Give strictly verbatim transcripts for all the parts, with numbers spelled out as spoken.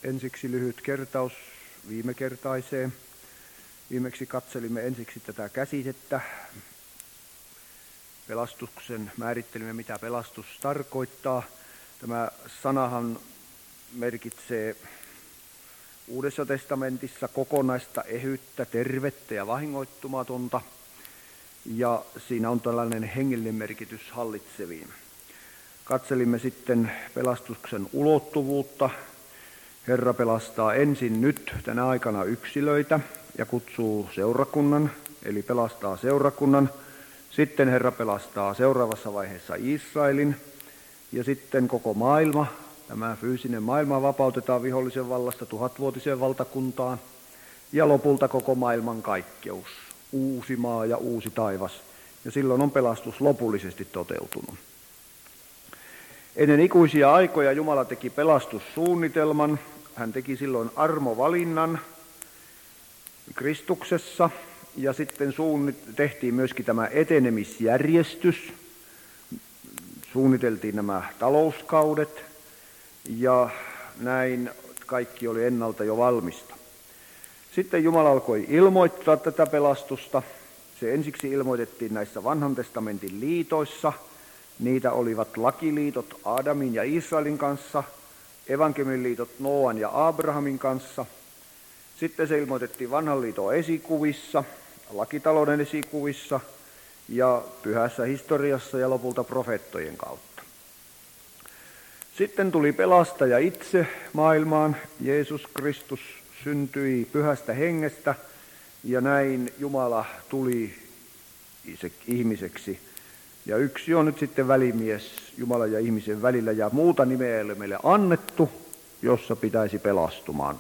Ensiksi lyhyt kertaus viime kertaiseen. Viimeksi katselimme ensiksi tätä käsitettä. Pelastuksen määrittelimme, mitä pelastus tarkoittaa. Tämä sanahan merkitsee Uudessa testamentissa kokonaista ehyttä, tervettä ja vahingoittumatonta. Ja siinä on tällainen hengellinen merkitys hallitseviin. Katselimme sitten pelastuksen ulottuvuutta. Herra pelastaa ensin nyt tänä aikana yksilöitä ja kutsuu seurakunnan, eli pelastaa seurakunnan. Sitten Herra pelastaa seuraavassa vaiheessa Israelin ja sitten koko maailma. Tämä fyysinen maailma vapautetaan vihollisen vallasta tuhatvuotiseen valtakuntaan ja lopulta koko maailman kaikkeus, uusi maa ja uusi taivas. Ja silloin on pelastus lopullisesti toteutunut. Ennen ikuisia aikoja Jumala teki pelastussuunnitelman. Hän teki silloin armovalinnan Kristuksessa ja sitten suunnit- tehtiin myöskin tämä etenemisjärjestys. Suunniteltiin nämä talouskaudet ja näin kaikki oli ennalta jo valmista. Sitten Jumala alkoi ilmoittaa tätä pelastusta. Se ensiksi ilmoitettiin näissä vanhan testamentin liitoissa. Niitä olivat lakiliitot Aadamin ja Israelin kanssa, evankeliumiliitot Nooan ja Abrahamin kanssa. Sitten se ilmoitettiin vanhan liiton esikuvissa, lakitalouden esikuvissa ja pyhässä historiassa ja lopulta profeettojen kautta. Sitten tuli pelastaja itse maailmaan. Jeesus Kristus syntyi pyhästä hengestä ja näin Jumala tuli ihmiseksi. Ja yksi on nyt sitten välimies Jumalan ja ihmisen välillä ja muuta nimeä ei ole meille annettu, jossa pitäisi pelastumaan.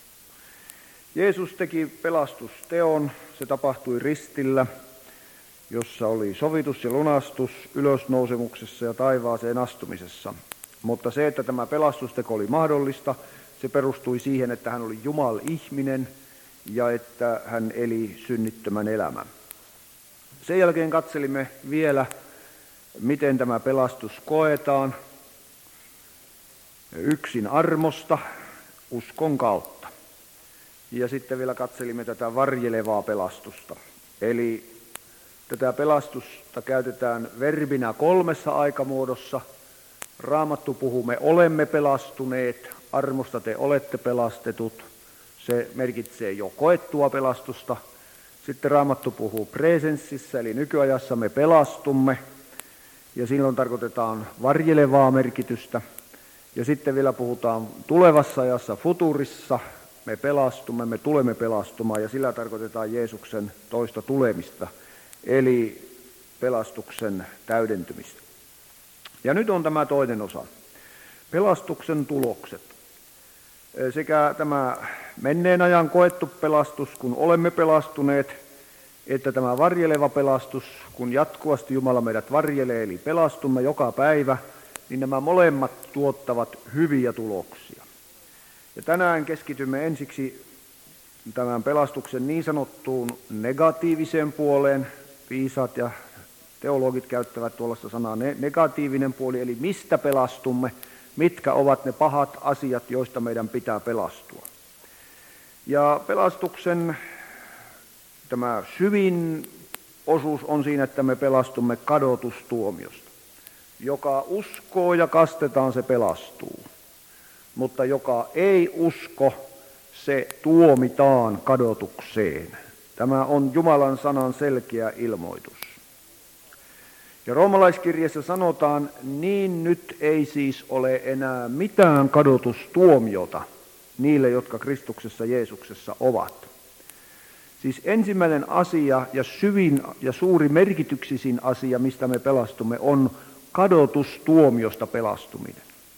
Jeesus teki pelastusteon, se tapahtui ristillä, jossa oli sovitus ja lunastus ylösnousemuksessa ja taivaaseen astumisessa. Mutta se, että tämä pelastusteko oli mahdollista, se perustui siihen, että hän oli Jumal-ihminen ja että hän eli synnittömän elämän. Sen jälkeen katselimme vielä, miten tämä pelastus koetaan yksin armosta, uskon kautta. Ja sitten vielä katselimme tätä varjelevaa pelastusta. Eli tätä pelastusta käytetään verbinä kolmessa aikamuodossa. Raamattu puhuu, me olemme pelastuneet, armosta te olette pelastetut. Se merkitsee jo koettua pelastusta. Sitten Raamattu puhuu presenssissä, eli nykyajassa me pelastumme. Ja silloin tarkoitetaan varjelevaa merkitystä. Ja sitten vielä puhutaan tulevassa ajassa futurissa, me pelastumme, me tulemme pelastumaan, ja sillä tarkoitetaan Jeesuksen toista tulemista, eli pelastuksen täydentymistä. Ja nyt on tämä toinen osa, pelastuksen tulokset. Sekä tämä menneen ajan koettu pelastus, kun olemme pelastuneet, että tämä varjeleva pelastus, kun jatkuvasti Jumala meidät varjelee, eli pelastumme joka päivä, niin nämä molemmat tuottavat hyviä tuloksia. Ja tänään keskitymme ensiksi tämän pelastuksen niin sanottuun negatiiviseen puoleen. Viisaat ja teologit käyttävät tuollaista sanaa negatiivinen puoli, eli mistä pelastumme, mitkä ovat ne pahat asiat, joista meidän pitää pelastua. Ja pelastuksen tämä syvin osuus on siinä, että me pelastumme kadotustuomiosta. Joka uskoo ja kastetaan, se pelastuu. Mutta joka ei usko, se tuomitaan kadotukseen. Tämä on Jumalan sanan selkeä ilmoitus. Ja roomalaiskirjassa sanotaan, niin nyt ei siis ole enää mitään kadotustuomiota niille, jotka Kristuksessa Jeesuksessa ovat. Siis ensimmäinen asia ja syvin ja suuri merkityksisin asia, mistä me pelastumme, on kadotustuomiosta pelastuminen.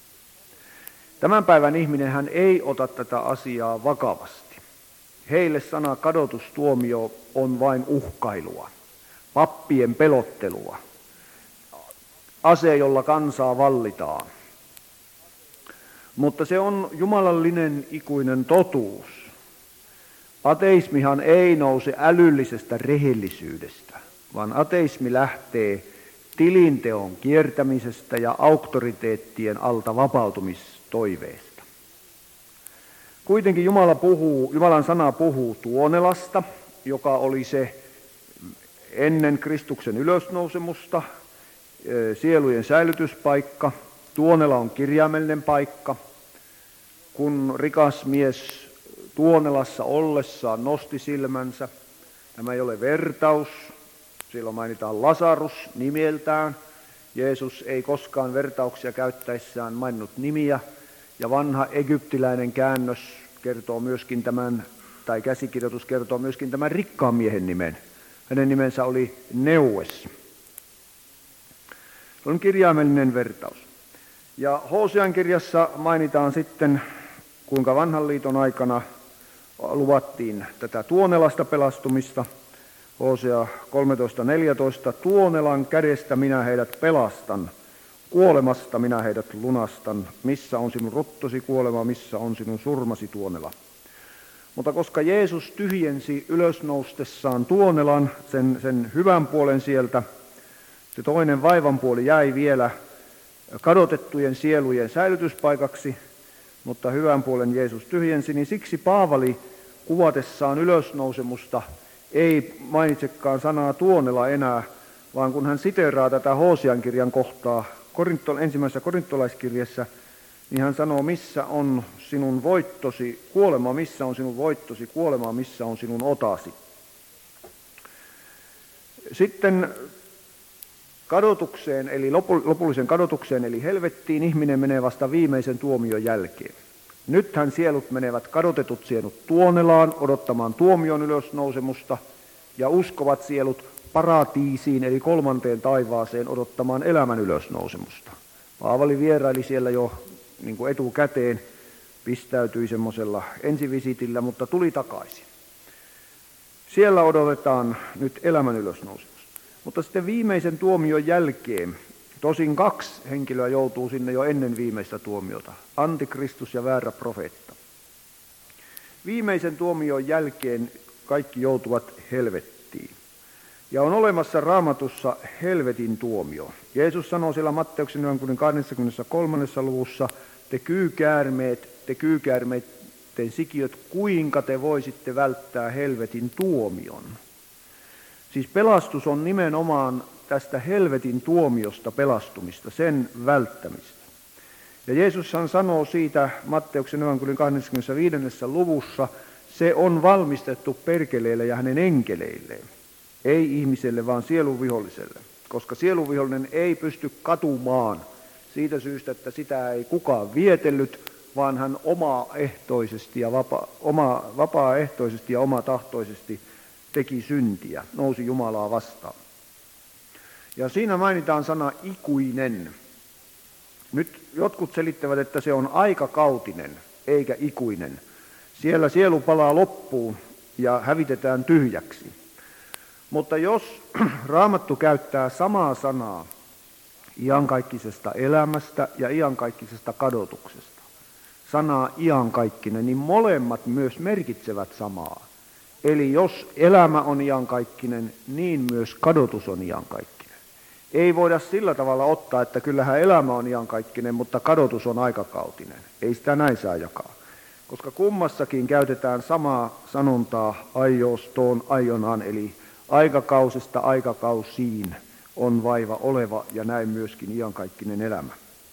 Tämän päivän ihminen hän ei ota tätä asiaa vakavasti. Heille sana kadotustuomio on vain uhkailua, pappien pelottelua, ase, jolla kansaa vallitaan. Mutta se on jumalallinen ikuinen totuus. Ateismihan ei nouse älyllisestä rehellisyydestä, vaan ateismi lähtee tilinteon kiertämisestä ja auktoriteettien alta vapautumistoiveesta. Kuitenkin Jumala puhuu, Jumalan sana puhuu Tuonelasta, joka oli se ennen Kristuksen ylösnousemusta sielujen säilytyspaikka. Tuonela on kirjaimellinen paikka. Kun rikas mies Tuonelassa ollessaan nosti silmänsä, tämä ei ole vertaus, siellä mainitaan Lasarus nimeltään. Jeesus ei koskaan vertauksia käyttäessään maininnut nimiä, ja vanha egyptiläinen käännös kertoo myöskin tämän, tai käsikirjoitus kertoo myöskin tämän rikkaan miehen nimen. Hänen nimensä oli Neues. Se on kirjaimellinen vertaus. Ja Hosean kirjassa mainitaan sitten, kuinka vanhan liiton aikana luvattiin tätä Tuonelasta pelastumista. Hosea kolmetoista neljätoista, Tuonelan kädestä minä heidät pelastan, kuolemasta minä heidät lunastan. Missä on sinun rottosi kuolema, missä on sinun surmasi Tuonela? Mutta koska Jeesus tyhjensi ylösnoustessaan Tuonelan, sen, sen hyvän puolen sieltä, se toinen vaivan puoli jäi vielä kadotettujen sielujen säilytyspaikaksi, mutta hyvän puolen Jeesus tyhjensi, niin siksi Paavali kuvatessaan ylösnousemusta ei mainitsekaan sanaa Tuonela enää, vaan kun hän siteeraa tätä Hosean kirjan kohtaa Korinto, ensimmäisessä korintolaiskirjassa, niin hän sanoo, missä on sinun voittosi, kuolema, missä on sinun voittosi, kuolema, missä on sinun otasi. Sitten kadotukseen, eli lopulliseen kadotukseen, eli helvettiin, ihminen menee vasta viimeisen tuomion jälkeen. Nythän sielut menevät, kadotetut sielut Tuonelaan odottamaan tuomion ylösnousemusta, ja uskovat sielut paratiisiin, eli kolmanteen taivaaseen odottamaan elämän ylösnousemusta. Paavali vieraili siellä jo niin kuin etukäteen, pistäytyi semmoisella ensivisitillä, mutta tuli takaisin. Siellä odotetaan nyt elämän ylösnousemusta. Mutta sitten viimeisen tuomion jälkeen, tosin kaksi henkilöä joutuu sinne jo ennen viimeistä tuomiota, antikristus ja väärä profeetta. Viimeisen tuomion jälkeen kaikki joutuvat helvettiin. Ja on olemassa Raamatussa helvetin tuomio. Jeesus sanoo siellä Matteuksen kaksikymmentäkolme luvussa, te kyykäärmeet, te kyykäärmeiden sikiöt, kuinka te voisitte välttää helvetin tuomion. Siis pelastus on nimenomaan tästä helvetin tuomiosta pelastumista, sen välttämistä. Ja Jeesushan sanoo siitä Matteuksen kaksikymmentäviisi luvussa, se on valmistettu perkeleille ja hänen enkeleilleen. Ei ihmiselle, vaan sielunviholliselle, koska sielunvihollinen ei pysty katumaan siitä syystä, että sitä ei kukaan vietellyt, vaan hän omaehtoisesti ja vapa, oma, vapaaehtoisesti ja omatahtoisesti teki syntiä, nousi Jumalaa vastaan. Ja siinä mainitaan sana ikuinen. Nyt jotkut selittävät, että se on aikakautinen eikä ikuinen. Siellä sielu palaa loppuun ja hävitetään tyhjäksi. Mutta jos Raamattu käyttää samaa sanaa iankaikkisesta elämästä ja iankaikkisesta kadotuksesta, sanaa iankaikkinen, niin molemmat myös merkitsevät samaa. Eli jos elämä on iankaikkinen, niin myös kadotus on iankaikkinen. Ei voida sillä tavalla ottaa, että kyllähän elämä on iankaikkinen, mutta kadotus on aikakautinen. Ei sitä näin saa jakaa. Koska kummassakin käytetään samaa sanontaa aiostoon aionaan, eli aikakausista aikakausiin on vaiva oleva ja näin myöskin iankaikkinen elämä.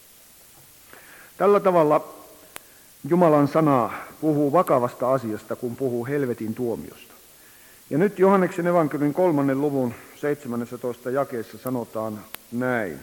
Tällä tavalla Jumalan sana puhuu vakavasta asiasta, kun puhuu helvetin tuomiosta. Ja nyt Johanneksen evankeliumin kolmannen luvun seitsemännessä jakeessa sanotaan näin.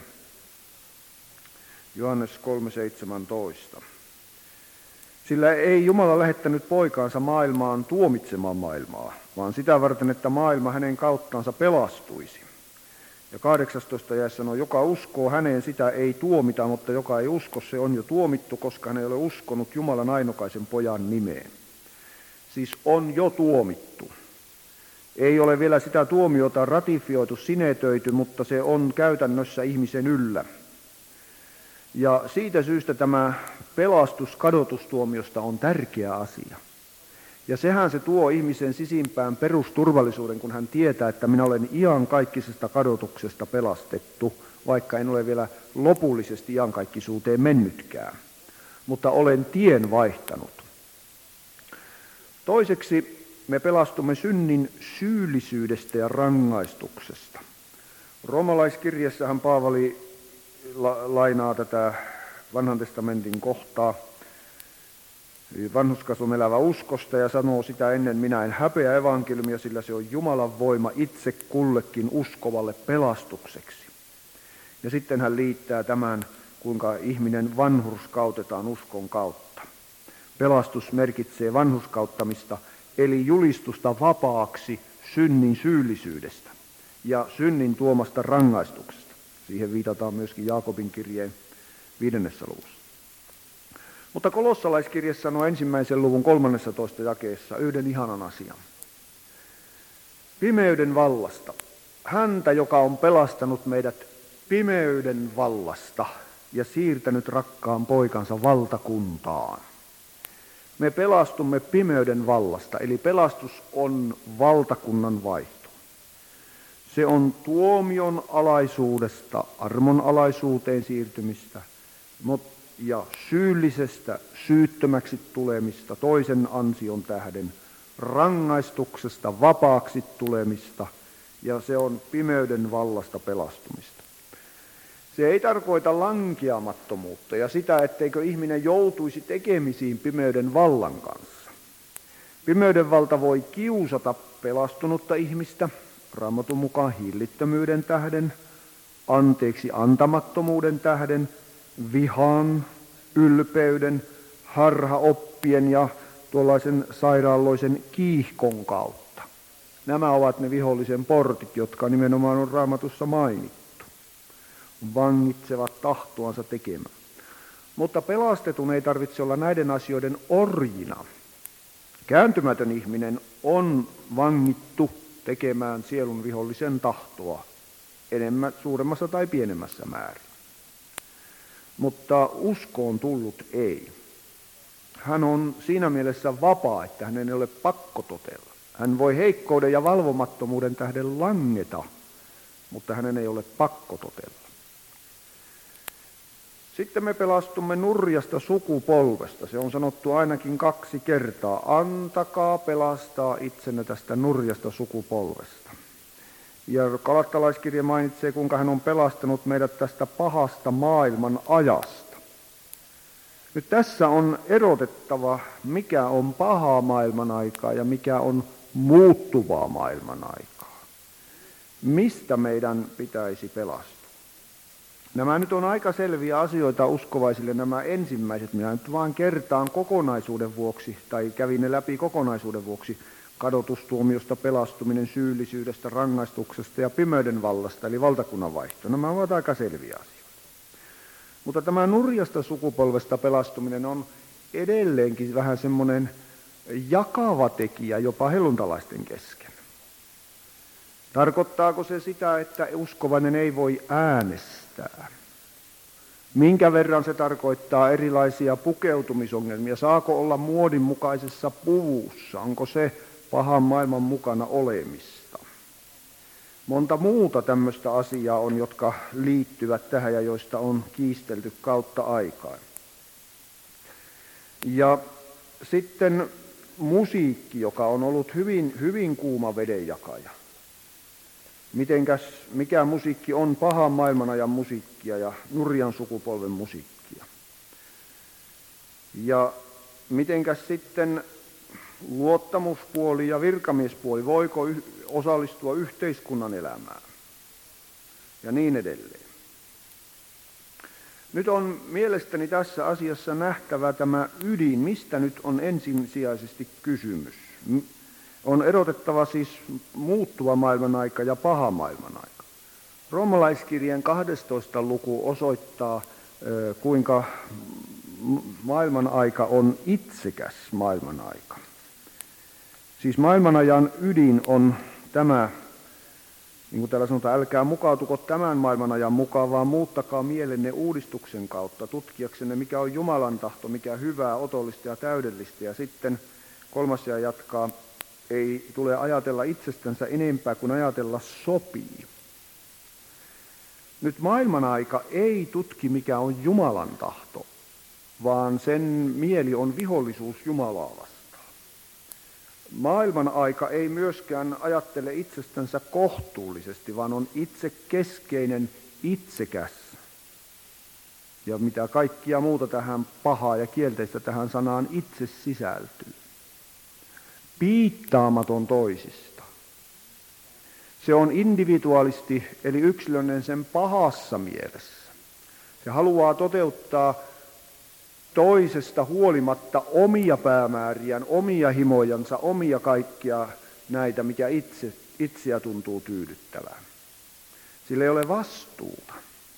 Johannes kolme seitsemäntoista. Sillä ei Jumala lähettänyt poikaansa maailmaan tuomitsemaan maailmaa, vaan sitä varten, että maailma hänen kauttaansa pelastuisi. Ja kahdeksastoista jae sanoo, joka uskoo häneen, sitä ei tuomita, mutta joka ei usko, se on jo tuomittu, koska hän ei ole uskonut Jumalan ainokaisen pojan nimeen. Siis on jo tuomittu. Ei ole vielä sitä tuomiota ratifioitu, sinetöity, mutta se on käytännössä ihmisen yllä. Ja siitä syystä tämä pelastus kadotustuomiosta on tärkeä asia. Ja sehän se tuo ihmisen sisimpään perusturvallisuuden, kun hän tietää, että minä olen iankaikkisesta kadotuksesta pelastettu, vaikka en ole vielä lopullisesti iankaikkisuuteen mennytkään. Mutta olen tien vaihtanut. Toiseksi me pelastumme synnin syyllisyydestä ja rangaistuksesta. Roomalaiskirjassahan Paavali la- lainaa tätä vanhan testamentin kohtaa vanhurskaisuun elävä uskosta ja sanoo sitä ennen: minä en häpeä evankeliumia, sillä se on Jumalan voima itse kullekin uskovalle pelastukseksi. Ja sitten hän liittää tämän, kuinka ihminen vanhurskautetaan uskon kautta. Pelastus merkitsee vanhurskauttamista, eli julistusta vapaaksi synnin syyllisyydestä ja synnin tuomasta rangaistuksesta. Siihen viitataan myöskin Jaakobin kirjeen viidennessä luvussa. Mutta kolossalaiskirjassa sanoo ensimmäisen luvun kolmannessatoista jakeessa yhden ihanan asian. Pimeyden vallasta. Häntä, joka on pelastanut meidät pimeyden vallasta ja siirtänyt rakkaan poikansa valtakuntaan. Me pelastumme pimeyden vallasta, eli pelastus on valtakunnan vaihto. Se on tuomion alaisuudesta armon alaisuuteen siirtymistä ja syyllisestä syyttömäksi tulemista toisen ansion tähden, rangaistuksesta vapaaksi tulemista, ja se on pimeyden vallasta pelastumista. Se ei tarkoita lankeamattomuutta ja sitä, etteikö ihminen joutuisi tekemisiin pimeyden vallan kanssa. Pimeyden valta voi kiusata pelastunutta ihmistä, Raamatun mukaan hillittömyyden tähden, anteeksi antamattomuuden tähden, vihan, ylpeyden, harhaoppien ja tuollaisen sairaalloisen kiihkon kautta. Nämä ovat ne vihollisen portit, jotka nimenomaan on Raamatussa mainittu. Vangitsevat tahtoansa tekemään. Mutta pelastetun ei tarvitse olla näiden asioiden orjina. Kääntymätön ihminen on vangittu tekemään sielun vihollisen tahtoa enemmän, suuremmassa tai pienemmässä määrin. Mutta uskoon tullut ei. Hän on siinä mielessä vapaa, että hänen ei ole pakko totella. Hän voi heikkouden ja valvomattomuuden tähden langeta, mutta hänen ei ole pakko totella. Sitten me pelastumme nurjasta sukupolvesta. Se on sanottu ainakin kaksi kertaa. Antakaa pelastaa itsenne tästä nurjasta sukupolvesta. Ja Galattalaiskirja mainitsee, kuinka hän on pelastanut meidät tästä pahasta maailman ajasta. Nyt tässä on erotettava, mikä on pahaa maailman aikaa ja mikä on muuttuvaa maailman aikaa. Mistä meidän pitäisi pelastua? Nämä nyt on aika selviä asioita uskovaisille, nämä ensimmäiset. Minä nyt vaan kertaan kokonaisuuden vuoksi, tai kävin ne läpi kokonaisuuden vuoksi, kadotustuomiosta, pelastuminen, syyllisyydestä, rangaistuksesta ja pimeyden vallasta, eli valtakunnan vaihto. Nämä ovat aika selviä asioita. Mutta tämä nurjasta sukupolvesta pelastuminen on edelleenkin vähän semmoinen jakava tekijä jopa helluntalaisten kesken. Tarkoittaako se sitä, että uskovainen ei voi äänestää? Minkä verran se tarkoittaa erilaisia pukeutumisongelmia? Saako olla muodin mukaisessa puvussa? Onko se pahan maailman mukana olemista? Monta muuta tämmöistä asiaa on, jotka liittyvät tähän ja joista on kiistelty kautta aikaan. Ja sitten musiikki, joka on ollut hyvin, hyvin kuuma vedenjakaja. Mitenkäs, mikä musiikki on pahan maailmanajan musiikkia ja nurjan sukupolven musiikkia? Ja mitenkäs sitten luottamuspuoli ja virkamiespuoli, voiko y- osallistua yhteiskunnan elämään? Ja niin edelleen. Nyt on mielestäni tässä asiassa nähtävä tämä ydin, mistä nyt on ensisijaisesti kysymys. On erotettava siis muuttuva maailman aika ja paha maailman aika. Roomalaiskirjeen kahdestoista luku osoittaa, kuinka maailman aika on itsekäs maailman aika. Siis maailmanajan ydin on tämä, niin kuin täällä sanotaan, älkää mukautuko tämän maailmanajan mukaan, vaan muuttakaa mielenne uudistuksen kautta, tutkiaksenne mikä on Jumalan tahto, mikä hyvää, otollista ja täydellistä. Ja sitten kolmas ja jatkaa, ei tule ajatella itsestänsä enempää kuin ajatella sopii. Nyt maailman aika ei tutki mikä on Jumalan tahto, vaan sen mieli on vihollisuus Jumalaa vastaan. Maailman aika ei myöskään ajattele itsestänsä kohtuullisesti, vaan on itse keskeinen, itsekäs. Ja mitä kaikkia muuta tähän pahaa ja kielteistä tähän sanaan itse sisältyy. Piittaamaton toisista. Se on individualisti, eli yksilöllinen sen pahassa mielessä. Se haluaa toteuttaa toisesta huolimatta omia päämääriään, omia himojansa, omia kaikkia näitä, mikä itse, itseä tuntuu tyydyttävään. Sillä ei ole vastuuta.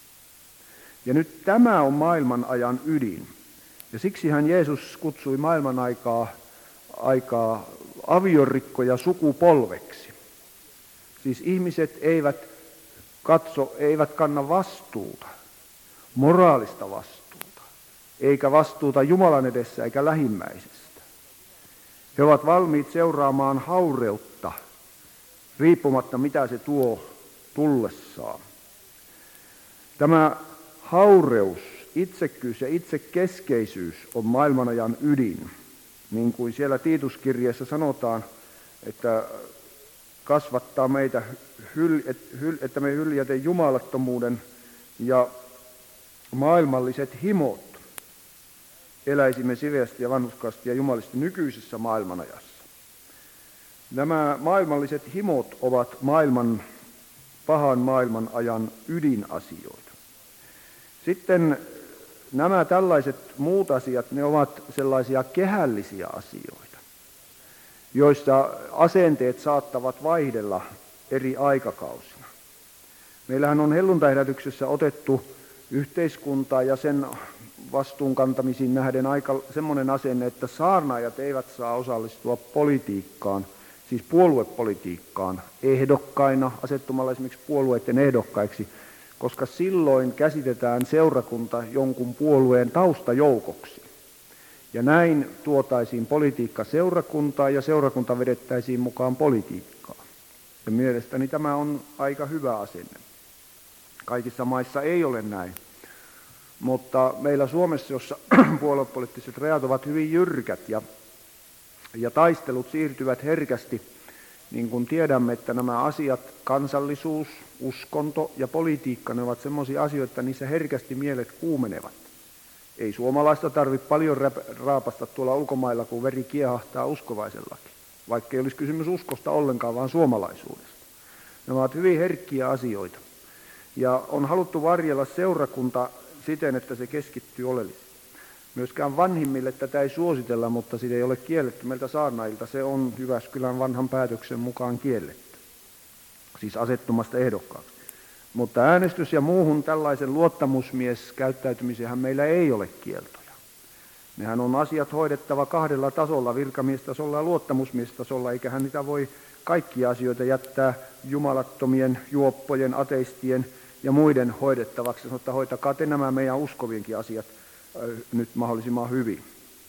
Ja nyt tämä on maailman ajan ydin. Ja siksihän Jeesus kutsui maailman aikaa, aikaa aviorikkoja sukupolveksi. Siis ihmiset eivät katso, eivät kanna vastuuta, moraalista vastuuta, eikä vastuuta Jumalan edessä eikä lähimmäisestä. He ovat valmiit seuraamaan haureutta, riippumatta mitä se tuo tullessaan. Tämä haureus, itsekkyys ja itsekeskeisyys on maailmanajan ydin. Niin kuin siellä Tiituskirjeessä sanotaan, että kasvattaa meitä, että me hyljätä jumalattomuuden ja maailmalliset himot. Eläisimme siveästi ja vanhurskaasti ja jumalisesti nykyisessä maailmanajassa. Nämä maailmalliset himot ovat maailman, pahan maailman ajan ydinasioita. Sitten nämä tällaiset muut asiat, ne ovat sellaisia kehällisiä asioita, joissa asenteet saattavat vaihdella eri aikakausina. Meillähän on helluntaiherätyksessä otettu yhteiskuntaa ja sen vastuunkantamisiin nähden aika semmoinen asenne, että saarnaajat eivät saa osallistua politiikkaan, siis puoluepolitiikkaan ehdokkaina, asettumalla esimerkiksi puolueiden ehdokkaiksi, koska silloin käsitetään seurakunta jonkun puolueen taustajoukoksi. Ja näin tuotaisiin politiikka seurakuntaan ja seurakunta vedettäisiin mukaan politiikkaan. Ja mielestäni tämä on aika hyvä asenne. Kaikissa maissa ei ole näin. Mutta meillä Suomessa, jossa puoluepoliittiset rajat ovat hyvin jyrkät ja, ja taistelut siirtyvät herkästi, niin kuin tiedämme, että nämä asiat, kansallisuus, uskonto ja politiikka, ne ovat sellaisia asioita, että niissä herkästi mielet kuumenevat. Ei suomalaista tarvitse paljon raapasta tuolla ulkomailla, kun veri kiehahtaa uskovaisellakin, vaikka ei olisi kysymys uskosta ollenkaan, vaan suomalaisuudesta. Nämä ovat hyvin herkkiä asioita. Ja on haluttu varjella seurakunta siten, että se keskittyy oleellisesti. Myöskään vanhimmille tätä ei suositella, mutta sitä ei ole kielletty meiltä saarnailta. Se on Jyväskylän vanhan päätöksen mukaan kielletty, siis asettumasta ehdokkaaksi. Mutta äänestys ja muuhun tällaisen luottamusmieskäyttäytymisenhän meillä ei ole kieltoja. Nehän on asiat hoidettava kahdella tasolla, virkamiestasolla ja luottamusmiestasolla, eiköhän niitä voi kaikkia asioita jättää jumalattomien, juoppojen, ateistien ja muiden hoidettavaksi. Sanotaan, että hoitakaa te nämä meidän uskovienkin asiat nyt mahdollisimman hyvin.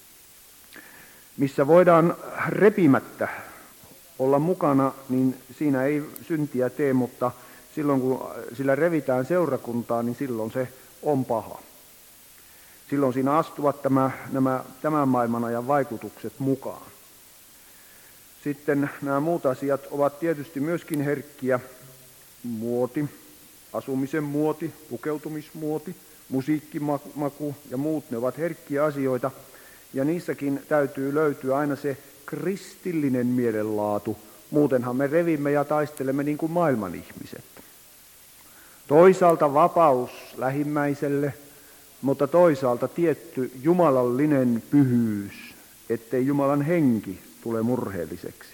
Missä voidaan repimättä olla mukana, niin siinä ei syntiä tee, mutta silloin kun sillä revitään seurakuntaa, niin silloin se on paha. Silloin siinä astuvat tämä, nämä tämän maailman ajan vaikutukset mukaan. Sitten nämä muut asiat ovat tietysti myöskin herkkiä. Muoti, asumisen muoti, pukeutumismuoti, musiikkimaku ja muut, ne ovat herkkiä asioita. Ja niissäkin täytyy löytyä aina se kristillinen mielenlaatu. Muutenhan me revimme ja taistelemme niin kuin maailman ihmiset. Toisaalta vapaus lähimmäiselle, mutta toisaalta tietty jumalallinen pyhyys, ettei Jumalan henki tule murheelliseksi.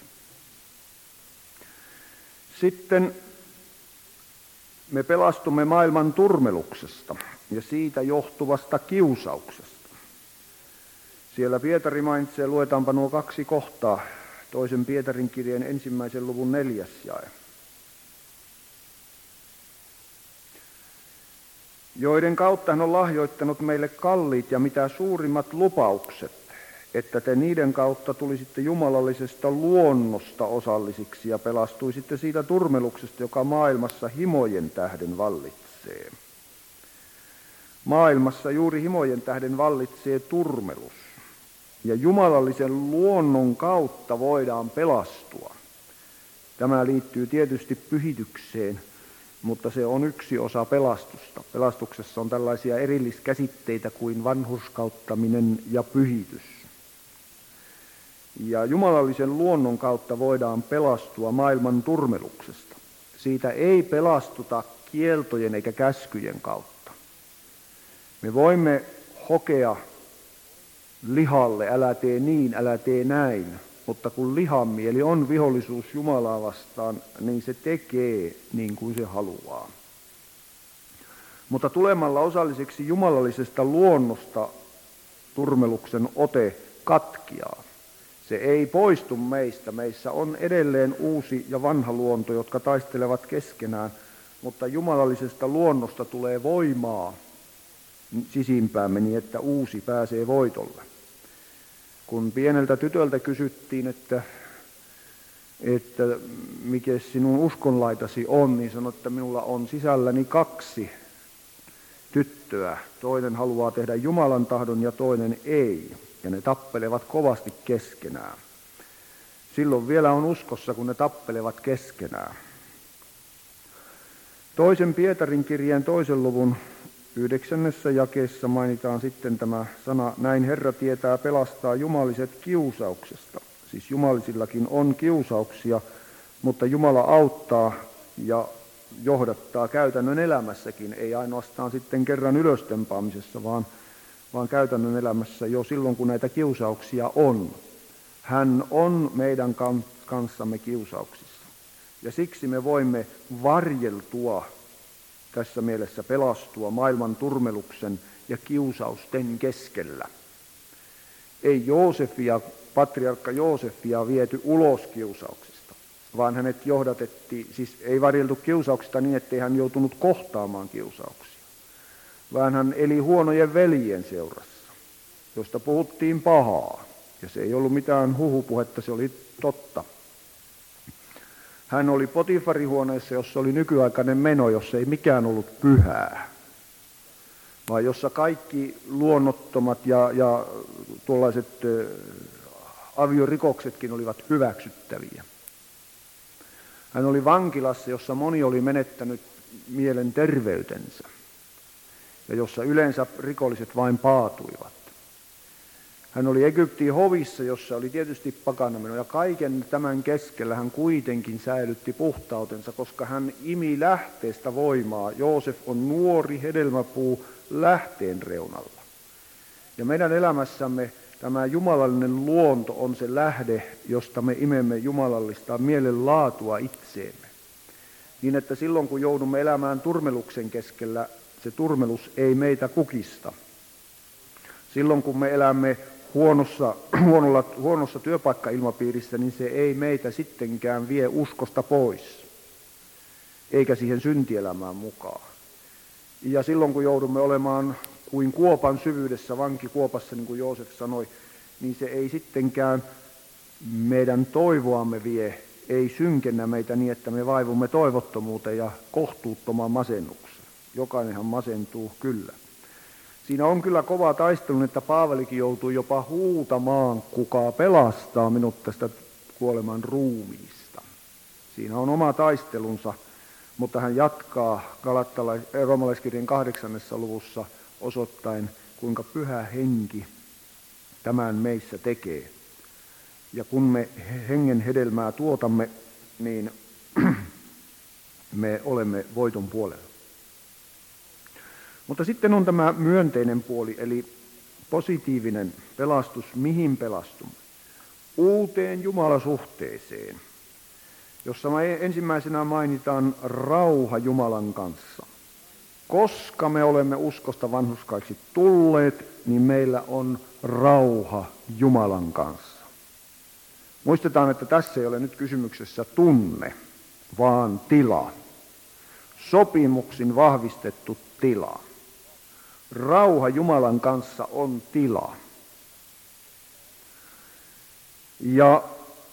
Sitten me pelastumme maailman turmeluksesta ja siitä johtuvasta kiusauksesta. Siellä Pietari mainitsee, luetaanpa nuo kaksi kohtaa, toisen Pietarin kirjeen ensimmäisen luvun neljäs jae. Joiden kautta hän on lahjoittanut meille kalliit ja mitä suurimmat lupaukset, että te niiden kautta tulisitte jumalallisesta luonnosta osallisiksi ja pelastuisitte siitä turmeluksesta, joka maailmassa himojen tähden vallitsee. Maailmassa juuri himojen tähden vallitsee turmelus. ja jumalallisen luonnon kautta voidaan pelastua. Tämä liittyy tietysti pyhitykseen, mutta se on yksi osa pelastusta. Pelastuksessa on tällaisia erilliskäsitteitä kuin vanhurskauttaminen ja pyhitys. Ja jumalallisen luonnon kautta voidaan pelastua maailman turmeluksesta. Siitä ei pelastuta kieltojen eikä käskyjen kautta. Me voimme hokea lihalle, älä tee niin, älä tee näin, mutta kun lihan mieli on vihollisuus Jumalaa vastaan, niin se tekee niin kuin se haluaa. Mutta tulemalla osalliseksi jumalallisesta luonnosta turmeluksen ote katkeaa. Se ei poistu meistä. Meissä on edelleen uusi ja vanha luonto, jotka taistelevat keskenään, mutta jumalallisesta luonnosta tulee voimaa sisimpäämme niin, että uusi pääsee voitolle. Kun pieneltä tytöltä kysyttiin, että, että mikä sinun uskonlaitasi on, niin sanoi, että minulla on sisälläni kaksi tyttöä. Toinen haluaa tehdä Jumalan tahdon ja toinen ei. Ja ne tappelevat kovasti keskenään. Silloin vielä on uskossa, kun ne tappelevat keskenään. Toisen Pietarin kirjeen toisen luvun yhdeksännessä jakeessa mainitaan sitten tämä sana, näin Herra tietää pelastaa jumaliset kiusauksesta. Siis jumalisillakin on kiusauksia, mutta Jumala auttaa ja johdattaa käytännön elämässäkin, ei ainoastaan sitten kerran ylöstempaamisessa, vaan, vaan käytännön elämässä jo silloin, kun näitä kiusauksia on. Hän on meidän kanssamme kiusauksissa. Ja siksi me voimme varjeltua tässä mielessä, pelastua maailman turmeluksen ja kiusausten keskellä. Ei Joosefia, patriarkka Joosefia viety ulos kiusauksista, vaan hänet johdatettiin, siis ei varjeltu kiusauksista niin, ettei hän joutunut kohtaamaan kiusauksia, vaan hän eli huonojen veljen seurassa, josta puhuttiin pahaa. Ja se ei ollut mitään huhupuhetta, se oli totta. Hän oli Potifarihuoneessa, jossa oli nykyaikainen meno, jossa ei mikään ollut pyhää, vaan jossa kaikki luonnottomat ja, ja tuollaiset ä, aviorikoksetkin olivat hyväksyttäviä. Hän oli vankilassa, jossa moni oli menettänyt mielen terveytensä ja jossa yleensä rikolliset vain paatuivat. Hän oli Egyptin hovissa, jossa oli tietysti pakanameno, ja kaiken tämän keskellä hän kuitenkin säilytti puhtautensa, koska hän imi lähteestä voimaa. Joosef on nuori hedelmäpuu lähteen reunalla. Ja meidän elämässämme tämä jumalallinen luonto on se lähde, josta me imemme jumalallista mielenlaatua itseemme. Niin, että silloin kun joudumme elämään turmeluksen keskellä, se turmelus ei meitä kukista. Silloin kun me elämme huonossa, huonolla, huonossa työpaikkailmapiirissä, niin se ei meitä sittenkään vie uskosta pois, eikä siihen syntielämään mukaan. Ja silloin kun joudumme olemaan kuin kuopan syvyydessä, vankikuopassa, niin kuin Joosef sanoi, niin se ei sittenkään meidän toivoamme vie, ei synkennä meitä niin, että me vaivumme toivottomuuteen ja kohtuuttomaan masennukseen. Jokainenhan masentuu kyllä. Siinä on kyllä kova taistelu, että Paavalikin joutui jopa huutamaan, kuka pelastaa minut tästä kuoleman ruumiista. Siinä on oma taistelunsa, mutta hän jatkaa Galattalais- roomalaiskirjan kahdeksannessa luvussa osoittaen, kuinka pyhä henki tämän meissä tekee. Ja kun me hengen hedelmää tuotamme, niin me olemme voiton puolella. Mutta sitten on tämä myönteinen puoli, eli positiivinen pelastus. Mihin pelastumme? Uuteen Jumalasuhteeseen, jossa ensimmäisenä mainitaan rauha Jumalan kanssa. Koska me olemme uskosta vanhurskaiksi tulleet, niin meillä on rauha Jumalan kanssa. Muistetaan, että tässä ei ole nyt kysymyksessä tunne, vaan tila. Sopimuksin vahvistettu tila. Rauha Jumalan kanssa on tila. Ja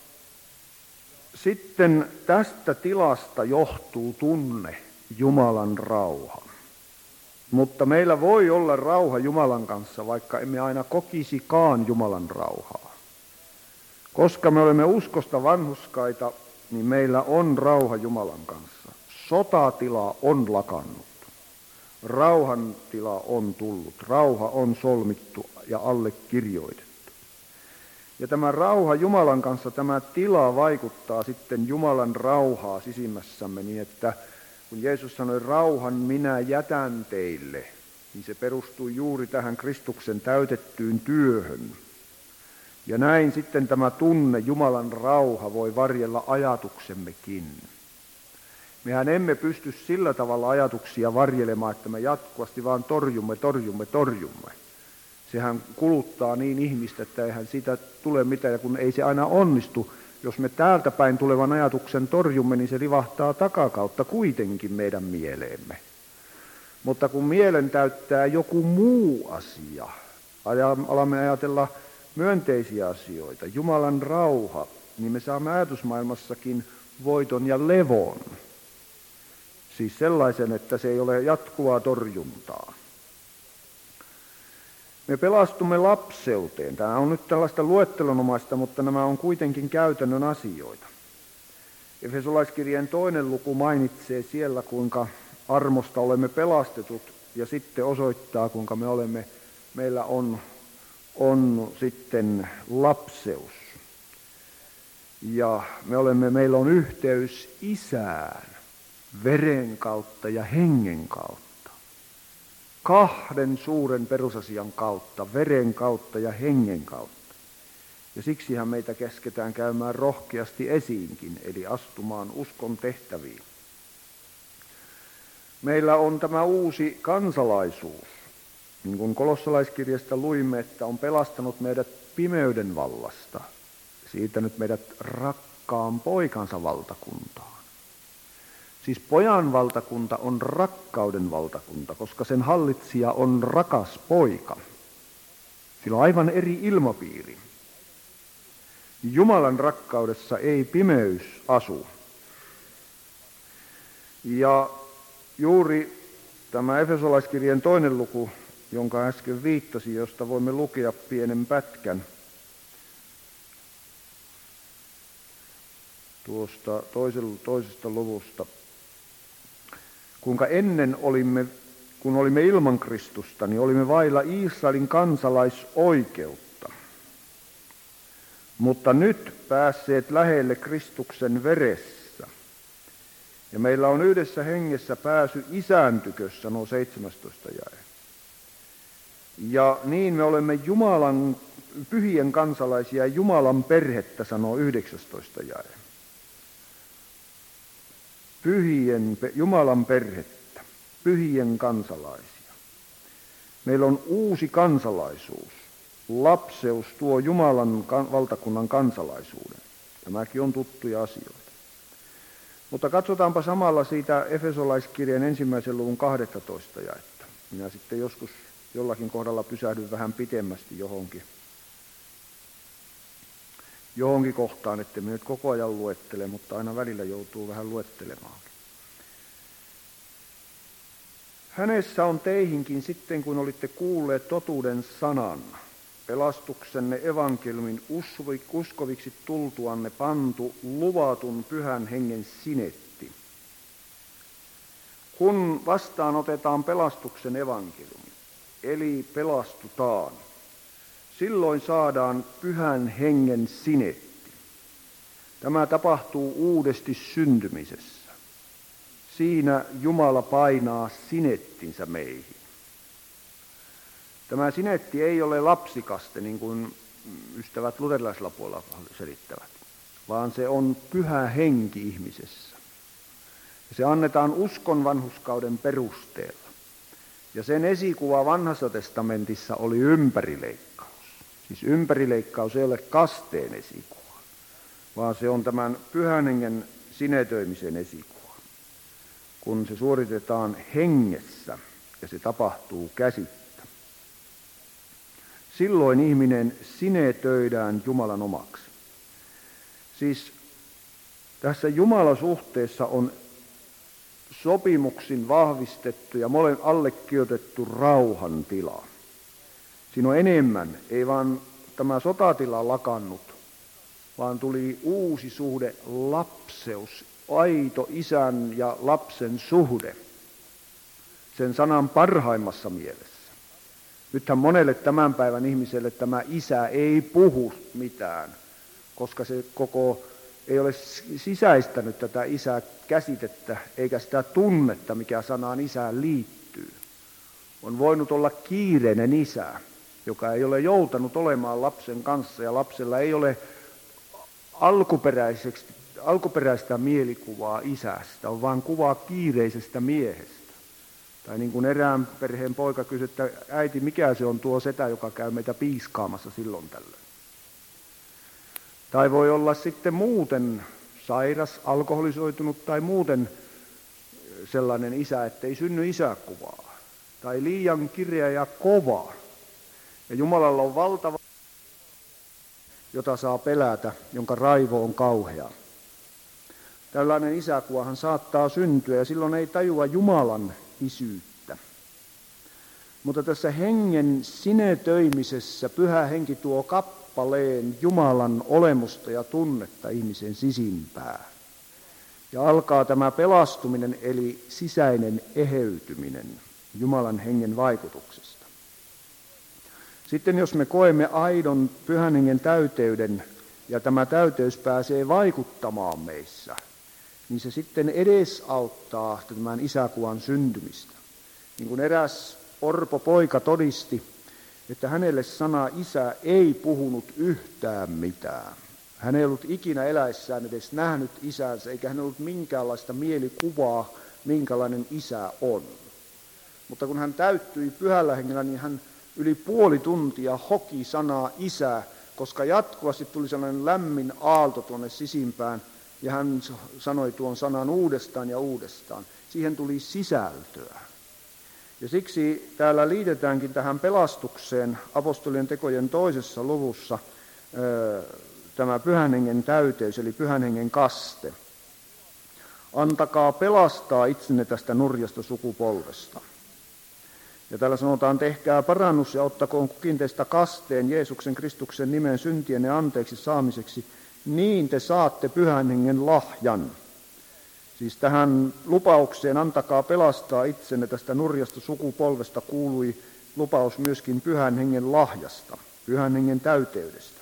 sitten tästä tilasta johtuu tunne Jumalan rauha. Mutta meillä voi olla rauha Jumalan kanssa, vaikka emme aina kokisikaan Jumalan rauhaa. Koska me olemme uskosta vanhurskaita, niin meillä on rauha Jumalan kanssa. Sotatila on lakannut. Rauhan tila on tullut. Rauha on solmittu ja allekirjoitettu. Ja tämä rauha Jumalan kanssa, tämä tila vaikuttaa sitten Jumalan rauhaa sisimmässämme niin, että kun Jeesus sanoi, rauhan minä jätän teille, niin se perustuu juuri tähän Kristuksen täytettyyn työhön. Ja näin sitten tämä tunne, Jumalan rauha, voi varjella ajatuksemmekin. Mehän emme pysty sillä tavalla ajatuksia varjelemaan, että me jatkuvasti vaan torjumme, torjumme, torjumme. Sehän kuluttaa niin ihmistä, että eihän siitä tule mitään, ja kun ei se aina onnistu. Jos me täältä päin tulevan ajatuksen torjumme, niin se rivahtaa takakautta kuitenkin meidän mieleemme. Mutta kun mielen täyttää joku muu asia, alamme ajatella myönteisiä asioita, Jumalan rauha, niin me saamme ajatusmaailmassakin voiton ja levon. Siis sellaisen, että se ei ole jatkuvaa torjuntaa. Me pelastumme lapseuteen. Tämä on nyt tällaista luettelonomaista, mutta nämä on kuitenkin käytännön asioita. Efesolaiskirjeen toinen luku mainitsee siellä, kuinka armosta olemme pelastetut, ja sitten osoittaa, kuinka me olemme, meillä on, on sitten lapseus. Ja me olemme, meillä on yhteys Isään veren kautta ja hengen kautta. Kahden suuren perusasian kautta, veren kautta ja hengen kautta. Ja siksihän meitä käsketään käymään rohkeasti esiinkin, eli astumaan uskon tehtäviin. Meillä on tämä uusi kansalaisuus. Niin kuin kolossalaiskirjasta luimme, että on pelastanut meidät pimeyden vallasta, siirtänyt meidät rakkaan poikansa valtakuntaan. Siis pojan valtakunta on rakkauden valtakunta, koska sen hallitsija on rakas poika. Sillä on aivan eri ilmapiiri. Jumalan rakkaudessa ei pimeys asu. Ja juuri tämä Efesolaiskirjeen toinen luku, jonka äsken viittasin, josta voimme lukea pienen pätkän, tuosta toisesta luvusta. Kuinka ennen olimme, kun olimme ilman Kristusta, niin olimme vailla Israelin kansalaisoikeutta. Mutta nyt päässeet lähelle Kristuksen veressä. Ja meillä on yhdessä hengessä pääsy Isän tykö, sanoo seitsemästoista jae. Ja niin me olemme Jumalan, pyhien kansalaisia, Jumalan perhettä, sanoo yhdeksästoista jae. Pyhien, Jumalan perhettä, pyhien kansalaisia. Meillä on uusi kansalaisuus. Lapseus tuo Jumalan valtakunnan kansalaisuuden. Tämäkin on tuttuja asioita. Mutta katsotaanpa samalla siitä Efesolaiskirjan ensimmäisen luvun kahdeksantoista jaetta. Minä sitten joskus jollakin kohdalla pysähdyn vähän pitemmästi johonkin. johonkin kohtaan, että me nyt koko ajan luettele, mutta aina välillä joutuu vähän luettelemaan. Hänessä on teihinkin sitten, kun olitte kuulleet totuuden sanan, pelastuksenne evankeliumin uskoviksi tultuanne pantu luvatun pyhän hengen sinetti. Kun vastaanotetaan pelastuksen evankeliumi, eli pelastutaan, silloin saadaan pyhän hengen sinetti. Tämä tapahtuu uudesti syntymisessä. Siinä Jumala painaa sinettinsä meihin. Tämä sinetti ei ole lapsikaste, niin kuin ystävät luterilaisella puolella selittävät, vaan se on pyhä henki ihmisessä. Se annetaan uskon vanhurskauden perusteella. Ja sen esikuva Vanhassa testamentissa oli ympärileikkaus. Siis ympärileikkaus ei ole kasteen esikuva, vaan se on tämän pyhän hengen sinetöimisen esikuva. Kun se suoritetaan hengessä ja se tapahtuu käsittä. Silloin ihminen sinetöidään Jumalan omaksi. Siis tässä Jumalasuhteessa on sopimuksin vahvistettu ja molemmat allekirjoitettu rauhantila. Siinä on enemmän, ei vaan tämä sotatila lakannut, vaan tuli uusi suhde, lapseus, aito isän ja lapsen suhde, sen sanan parhaimmassa mielessä. Nythän monelle tämän päivän ihmiselle tämä isä ei puhu mitään, koska se koko ei ole sisäistänyt tätä isä-käsitettä eikä sitä tunnetta, mikä sanaan isään liittyy. On voinut olla kiireinen isä, joka ei ole joutanut olemaan lapsen kanssa ja lapsella ei ole alkuperäistä mielikuvaa isästä, on vain kuvaa kiireisestä miehestä. Tai niin kuin erään perheen poika kysyi, että äiti, mikä se on tuo setä, joka käy meitä piiskaamassa silloin tällöin. Tai voi olla sitten muuten sairas, alkoholisoitunut tai muuten sellainen isä, ettei synny isäkuvaa. Tai liian kireä ja kova. Ja Jumalalla on valtava, jota saa pelätä, jonka raivo on kauhea. Tällainen isäkuvahan saattaa syntyä ja silloin ei tajua Jumalan isyyttä. Mutta tässä hengen sinetöimisessä Pyhä Henki tuo kappaleen Jumalan olemusta ja tunnetta ihmisen sisimpään. Ja alkaa tämä pelastuminen eli sisäinen eheytyminen Jumalan hengen vaikutuksesta. Sitten jos me koemme aidon Pyhän Hengen täyteyden ja tämä täyteys pääsee vaikuttamaan meissä, niin se sitten edesauttaa tämän isäkuvan syntymistä. Niin kuin eräs orpo poika todisti, että hänelle sana isä ei puhunut yhtään mitään. Hän ei ollut ikinä eläessään edes nähnyt isänsä, eikä hän ollut minkäänlaista mielikuvaa, minkälainen isä on. Mutta kun hän täyttyi Pyhällä Hengellä, niin hän yli puoli tuntia hoki sanaa isä, koska jatkuvasti tuli sellainen lämmin aalto tuonne sisimpään, ja hän sanoi tuon sanan uudestaan ja uudestaan. Siihen tuli sisältöä. Ja siksi täällä liitetäänkin tähän pelastukseen apostolien tekojen toisessa luvussa tämä Pyhän Hengen täyteys, eli Pyhän Hengen kaste. Antakaa pelastaa itsenne tästä nurjasta sukupolvesta. Ja täällä sanotaan, tehkää parannus ja ottakoon kukin teistä kasteen Jeesuksen Kristuksen nimen syntienne anteeksi saamiseksi, niin te saatte Pyhän Hengen lahjan. Siis tähän lupaukseen antakaa pelastaa itsenne tästä nurjasta sukupolvesta kuului lupaus myöskin Pyhän Hengen lahjasta, Pyhän Hengen täyteydestä.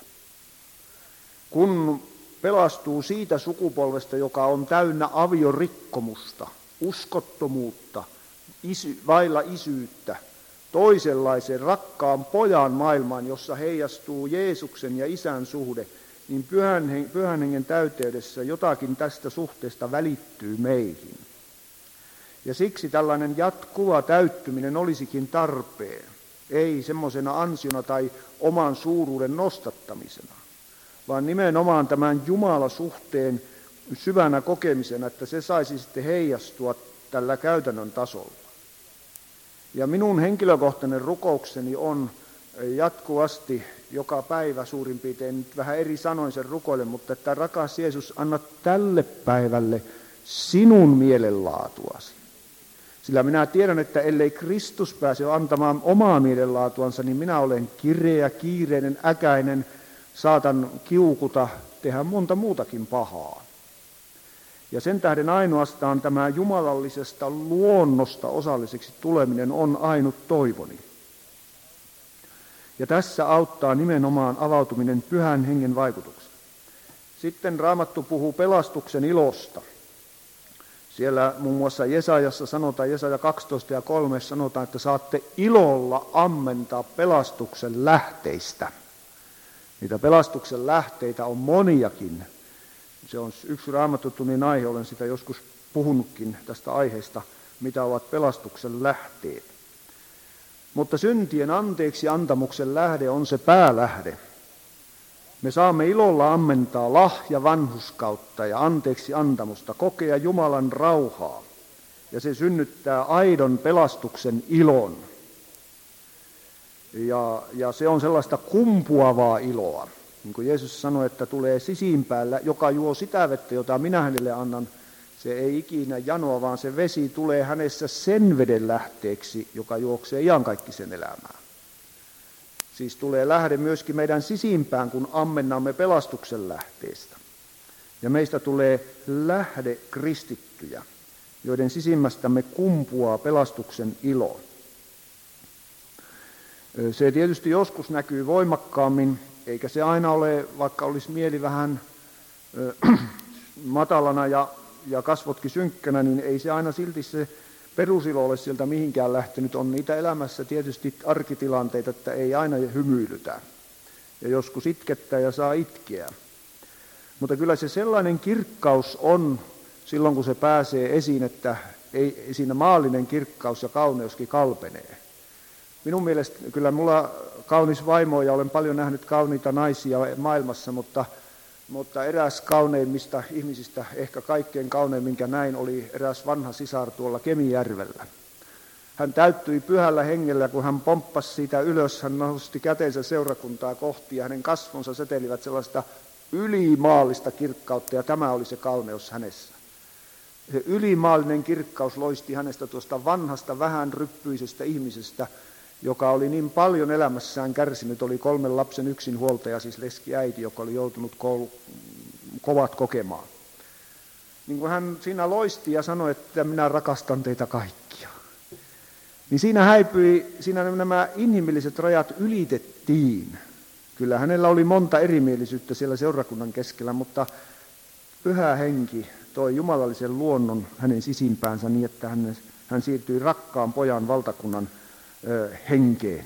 Kun pelastuu siitä sukupolvesta, joka on täynnä aviorikkomusta, uskottomuutta, isy, vailla isyyttä, toisenlaisen rakkaan pojan maailmaan, jossa heijastuu Jeesuksen ja isän suhde, niin pyhän, pyhän hengen täyteydessä jotakin tästä suhteesta välittyy meihin. Ja siksi tällainen jatkuva täyttyminen olisikin tarpeen, ei semmoisena ansiona tai oman suuruuden nostattamisena, vaan nimenomaan tämän Jumala-suhteen syvänä kokemisena, että se saisi sitten heijastua tällä käytännön tasolla. Ja minun henkilökohtainen rukoukseni on jatkuvasti joka päivä suurin piirtein, nyt vähän eri sanoin sen rukoilen, mutta että rakas Jeesus, anna tälle päivälle sinun mielenlaatuasi. Sillä minä tiedän, että ellei Kristus pääse antamaan omaa mielenlaatuansa, niin minä olen kireä, kiireinen, äkäinen, saatan kiukuta, tehdä monta muutakin pahaa. Ja sen tähden ainoastaan tämä jumalallisesta luonnosta osalliseksi tuleminen on ainut toivoni. Ja tässä auttaa nimenomaan avautuminen Pyhän Hengen vaikutukseen. Sitten Raamattu puhuu pelastuksen ilosta. Siellä muun muassa Jesajassa sanotaan, Jesaja kaksitoista ja kolme sanotaan, että saatte ilolla ammentaa pelastuksen lähteistä. Niitä pelastuksen lähteitä on moniakin. Se on yksi Raamattutunnin aihe, olen sitä joskus puhunutkin tästä aiheesta, mitä ovat pelastuksen lähteet. Mutta syntien anteeksi antamuksen lähde on se päälähde. Me saamme ilolla ammentaa lahja vanhurskautta ja anteeksi antamusta, kokea Jumalan rauhaa. Ja se synnyttää aidon pelastuksen ilon. Ja, ja se on sellaista kumpuavaa iloa. Niin kuin Jeesus sanoi, että tulee sisimpäällä, joka juo sitä vettä, jota minä hänelle annan, Se ei ikinä janoa, vaan se vesi tulee hänessä sen veden lähteeksi, joka juoksee iankaikkisen elämään. Siis tulee lähde myöskin meidän sisimpään, kun ammennamme pelastuksen lähteestä. Ja meistä tulee lähde kristittyjä, joiden sisimmästämme kumpuaa pelastuksen ilo. Se tietysti joskus näkyy voimakkaammin, eikä se aina ole, vaikka olisi mieli vähän äh, matalana ja, ja kasvotkin synkkänä, niin ei se aina silti se perusilo ole sieltä mihinkään lähtenyt. On niitä elämässä tietysti arkitilanteita, että ei aina hymyilytä. Ja joskus itkettää ja saa itkeä. Mutta kyllä se sellainen kirkkaus on silloin, kun se pääsee esiin, että ei, siinä maallinen kirkkaus ja kauneuskin kalpenee. Minun mielestä kyllä mulla kaunis vaimo ja olen paljon nähnyt kauniita naisia maailmassa, mutta, mutta eräs kauneimmista ihmisistä, ehkä kaikkein kaunein, minkä näin, oli eräs vanha sisar tuolla Kemijärvellä. Hän täyttyi pyhällä hengellä, kun hän pomppasi siitä ylös, hän nosti käteensä seurakuntaa kohti ja hänen kasvonsa setelivät sellaista ylimaallista kirkkautta ja tämä oli se kauneus hänessä. Se ylimaallinen kirkkaus loisti hänestä tuosta vanhasta vähän ryppyisestä ihmisestä, joka oli niin paljon elämässään kärsinyt, oli kolmen lapsen yksinhuoltaja, siis leskiäiti, joka oli joutunut koulu, kovat kokemaan. Niin kuin hän siinä loisti ja sanoi, että minä rakastan teitä kaikkia. Niin siinä häipyi, siinä nämä inhimilliset rajat ylitettiin. Kyllä hänellä oli monta erimielisyyttä siellä seurakunnan keskellä, mutta pyhä henki toi jumalallisen luonnon hänen sisimpäänsä niin, että hän, hän siirtyi rakkaan pojan valtakunnan ö, henkeen.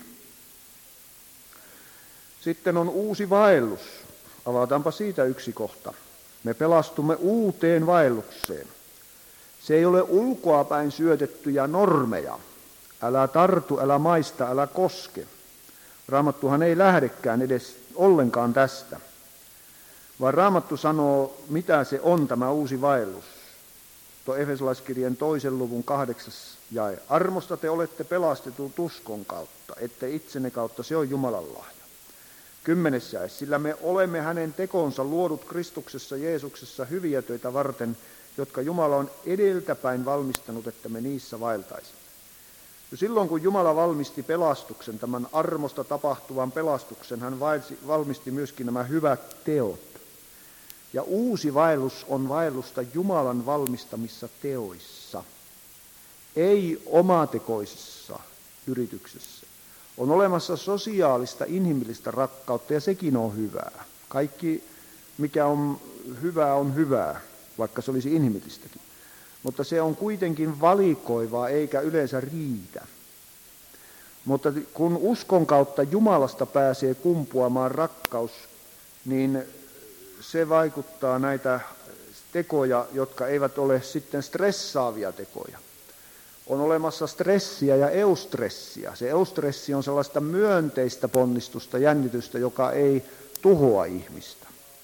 Sitten on uusi vaellus. Avataanpa siitä yksi kohta. Me pelastumme uuteen vaellukseen. Se ei ole ulkoapäin syötettyjä normeja. Älä tartu, älä maista, älä koske. Raamattuhan ei lähdekään edes ollenkaan tästä, vaan Raamattu sanoo, mitä se on tämä uusi vaellus. Tuo Efesolaiskirjeen toisen luvun kahdeksas jae. Armosta te olette pelastetut uskon kautta, ette itsenne kautta, se on Jumalan lahja. Kymmenes jae. Sillä me olemme hänen tekonsa luodut Kristuksessa Jeesuksessa hyviä töitä varten, jotka Jumala on edeltäpäin valmistanut, että me niissä vaeltaisimme. Silloin kun Jumala valmisti pelastuksen, tämän armosta tapahtuvan pelastuksen, hän valmisti myöskin nämä hyvät teot. Ja uusi vaellus on vaellusta Jumalan valmistamissa teoissa, ei omatekoisessa yrityksessä. On olemassa sosiaalista, inhimillistä rakkautta ja sekin on hyvää. Kaikki, mikä on hyvää, on hyvää, vaikka se olisi inhimillistäkin. Mutta se on kuitenkin valikoivaa eikä yleensä riitä. Mutta kun uskon kautta Jumalasta pääsee kumpuamaan rakkaus, niin se vaikuttaa näitä tekoja, jotka eivät ole sitten stressaavia tekoja. On olemassa stressiä ja eustressiä. Se eustressi on sellaista myönteistä ponnistusta, jännitystä, joka ei tuhoa ihmistä.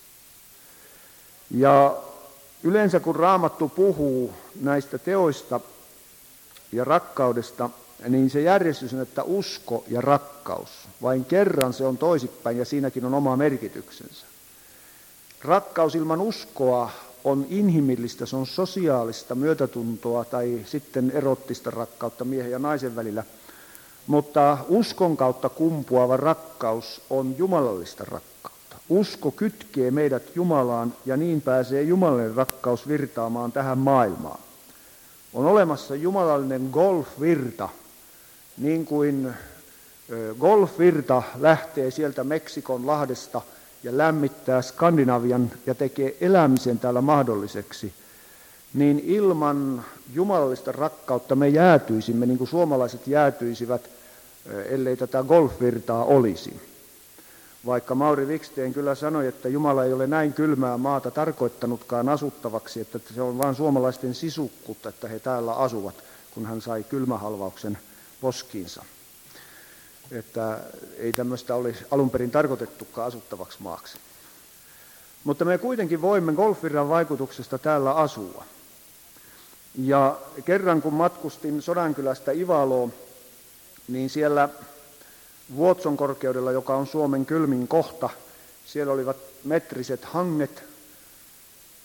Ja yleensä kun Raamattu puhuu näistä teoista ja rakkaudesta, niin se järjestys on, että usko ja rakkaus. Vain kerran se on toisinpäin ja siinäkin on oma merkityksensä. Rakkaus ilman uskoa on inhimillistä, se on sosiaalista myötätuntoa tai sitten erottista rakkautta miehen ja naisen välillä. Mutta uskon kautta kumpuava rakkaus on jumalallista rakkautta. Usko kytkee meidät Jumalaan ja niin pääsee jumalallinen rakkaus virtaamaan tähän maailmaan. On olemassa jumalallinen golfvirta, niin kuin golfvirta lähtee sieltä Meksikon lahdesta ja lämmittää Skandinavian ja tekee elämisen täällä mahdolliseksi, niin ilman jumalallista rakkautta me jäätyisimme, niin kuin suomalaiset jäätyisivät, ellei tätä golfvirtaa olisi. Vaikka Mauri Wicksten kyllä sanoi, että Jumala ei ole näin kylmää maata tarkoittanutkaan asuttavaksi, että se on vain suomalaisten sisukkuutta, että he täällä asuvat, kun hän sai kylmähalvauksen poskiinsa. Että ei tämmöistä olisi alun perin tarkoitettukaan asuttavaksi maaksi. Mutta me kuitenkin voimme golfvirran vaikutuksesta täällä asua. Ja kerran kun matkustin Sodankylästä Ivaloon, niin siellä Vuotson korkeudella, joka on Suomen kylmin kohta, siellä olivat metriset hanget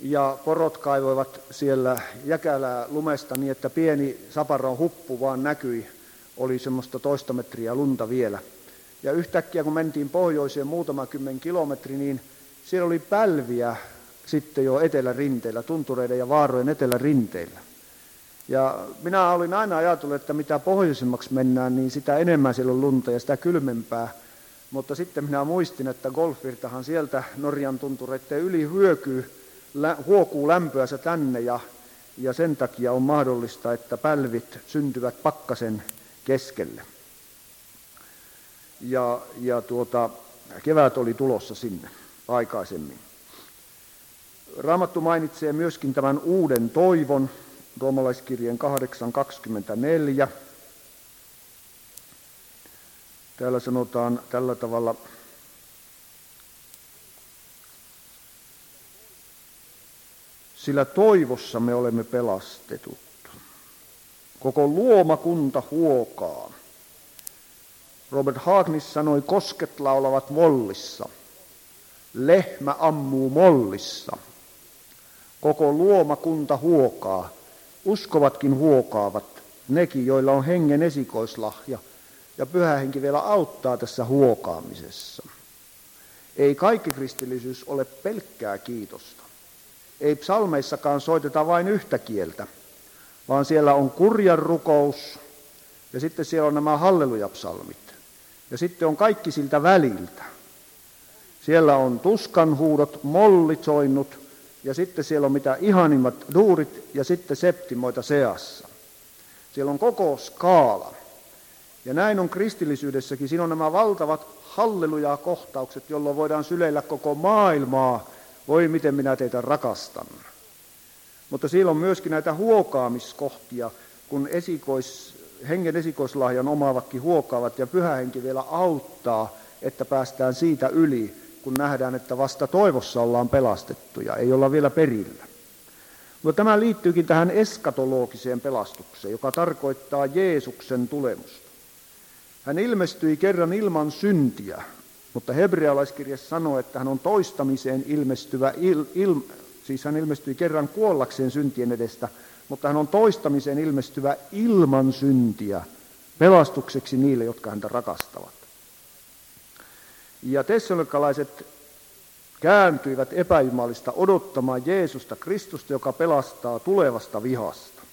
ja porot kaivoivat siellä jäkälää lumesta niin, että pieni saparon huppu vaan näkyi, oli semmoista toista metriä lunta vielä. Ja yhtäkkiä kun mentiin pohjoiseen muutama kymmen kilometri, niin siellä oli pälviä sitten jo etelärinteillä, tuntureiden ja vaarojen etelärinteillä. Ja minä olin aina ajatellut, että mitä pohjoisemmaksi mennään, niin sitä enemmän siellä on lunta ja sitä kylmempää. Mutta sitten minä muistin, että Golfvirtahan sieltä Norjan tuntureiden yli hyökyy, lä, huokuu lämpöänsä tänne ja, ja sen takia on mahdollista, että pälvit syntyvät pakkasen keskelle. Ja, ja tuota, kevät oli tulossa sinne aikaisemmin. Raamattu mainitsee myöskin tämän uuden toivon, roomalaiskirjeen kahdeksan kaksikymmentäneljä. Täällä sanotaan tällä tavalla: sillä toivossa me olemme pelastetut. Koko luomakunta huokaa. Robert Hagnis sanoi, kosket laulavat mollissa. Lehmä ammuu mollissa. Koko luomakunta huokaa. Uskovatkin huokaavat, nekin, joilla on hengen esikoislahja. Ja Pyhä Henki vielä auttaa tässä huokaamisessa. Ei kaikki kristillisyys ole pelkkää kiitosta. Ei psalmeissakaan soiteta vain yhtä kieltä, vaan siellä on kurjan rukous ja sitten siellä on nämä hallelujapsalmit. Ja sitten on kaikki siltä väliltä. Siellä on tuskanhuudot, mollisoinnut ja sitten siellä on mitä ihanimmat duurit ja sitten septimoita seassa. Siellä on koko skaala. Ja näin on kristillisyydessäkin. Siinä on nämä valtavat halleluja-kohtaukset, jolloin voidaan syleillä koko maailmaa. Voi miten minä teitä rakastan. Mutta siellä on myöskin näitä huokaamiskohtia, kun esikois, hengen esikoislahjan omaavatkin huokaavat ja Pyhä Henki vielä auttaa, että päästään siitä yli, kun nähdään, että vasta toivossa ollaan pelastettuja, ei olla vielä perillä. Mutta tämä liittyykin tähän eskatologiseen pelastukseen, joka tarkoittaa Jeesuksen tulemusta. Hän ilmestyi kerran ilman syntiä, mutta hebrealaiskirja sanoo, että hän on toistamiseen ilmestyvä, il, il, siis hän ilmestyi kerran kuollakseen syntien edestä, mutta hän on toistamiseen ilmestyvä ilman syntiä, pelastukseksi niille, jotka häntä rakastavat. Ja tessalonikalaiset kääntyivät epäjumalista odottamaan Jeesusta Kristusta, joka pelastaa tulevasta vihasta.